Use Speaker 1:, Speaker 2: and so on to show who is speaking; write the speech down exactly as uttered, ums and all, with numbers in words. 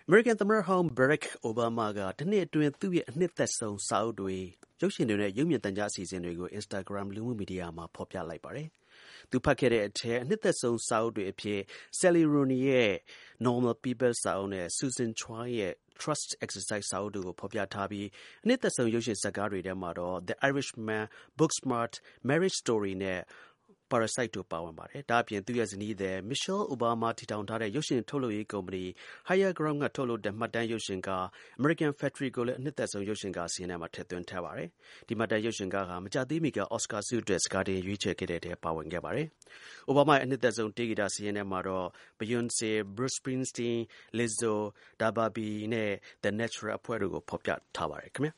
Speaker 1: American သမ္မတဟောင်း Barack Obama ကတနှစ်အတွင်းသူ့ရဲ့အနှစ်သက်ဆုံးစာအုပ်တွေရုပ်ရှင်တွေနဲ့ရုပ်မြင်သံကြားအစီအစဉ်တွေကို Instagram လူမှုမီဒီယာမှာဖော်ပြလိုက်ပါတယ်။သူဖတ်ခဲ့တဲ့အထက်အနှစ်သက်ဆုံးစာအုပ်တွေအဖြစ် Sally Rooney ရဲ့ Normal People စာအုပ်နဲ့ Susan Choi ရဲ့ Trust Exercise စာအုပ်တို့ကိုဖော်ပြထားပြီးအနှစ်သက်ဆုံးရုပ်ရှင်ဇာတ်ကားတွေထဲမှာတော့ The Irishman, Booksmart, Marriage Story နဲ့ Parasite တို့ပါဝင်ပါတယ်။ဒါ့အပြင်သူ့ရဲ့ဇနီးသည် Michelle Obama တည်ထောင်ထားတဲ့ရုပ်ရှင်ထုတ်လုပ်ရေးကုမ္ပဏီ Higher Ground ကထုတ်လုပ်တဲ့မှတ်တမ်းရုပ်ရှင်ကား American Factory ကိုလည်းအနှစ်သက်ဆုံးရုပ်ရှင်ကားစာရင်းထဲမှာထည့်သွင်းထားပါတယ်။ဒီမှတ်တမ်းရုပ်ရှင်ကားဟာမကြာသေးမီက Oscar ဆုအတွက်စကာတင်ရွေးချယ်ခဲ့တဲ့အထဲပါဝင်ခဲ့ပါတယ်။ Obama ရဲ့အနှစ်သက်ဆုံးတေးဂီတစာရင်းထဲမှာတော့ Beyonce, Bruce Springsteen, Lizzo, DaBaby နဲ့ The Natural အဖွဲ့တို့ကိုဖော်ပြထားပါတယ်ခင်ဗျာ